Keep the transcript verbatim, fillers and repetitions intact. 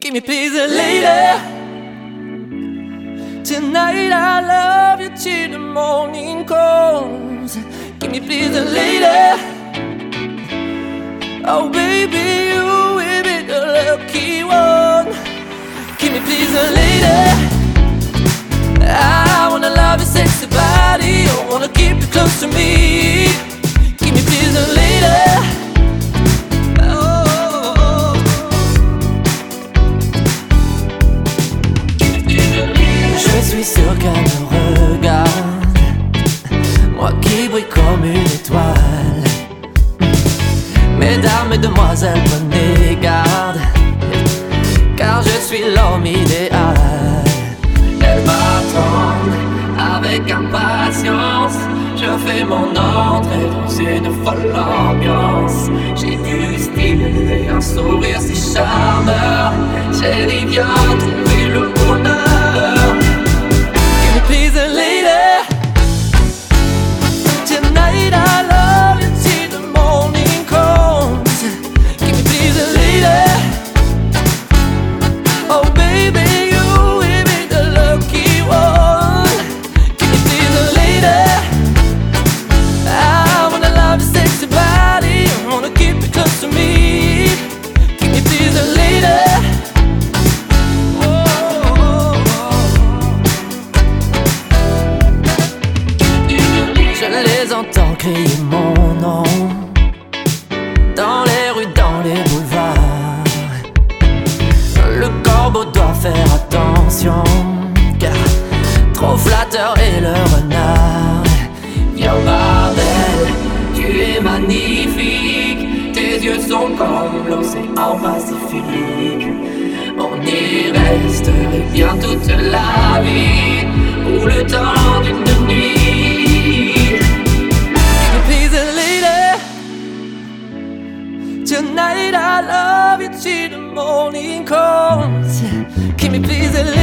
Give me please a lady. Tonight I love you till the morning comes. Give me please a lady. Oh baby, you will be the lucky one. Give me please a lady. I wanna love your sexy body. I wanna keep you close to me. Give me please a lady. Je suis sûr qu'elle me regarde, moi qui brille comme une étoile. Mesdames, mesdemoiselles, prenez garde, car je suis l'homme idéal. Elle m'attend avec impatience. Je fais mon entrée dans une folle ambiance. J'ai du style et un sourire si charmeur. Chérie, viens trouver le bonheur. Give me please a lady. Tonight I love you till the morning comes. Give me please a lady. Oh baby, you will be the lucky one. Give me please a lady. I wanna love your sexy body. I wanna keep you close to me. Give me please a lady. Je les entends crier mon nom dans les rues, dans les boulevards. Le corbeau doit faire attention, car trop flatteur est le renard. Viens ma belle, tu es magnifique. Tes yeux sont comme l'océan Pacifique. On y resterait bien toute la vie, ou le temps d'une nuit. Give me please a lady. Tonight I love you till the morning comes. Give me please a lady.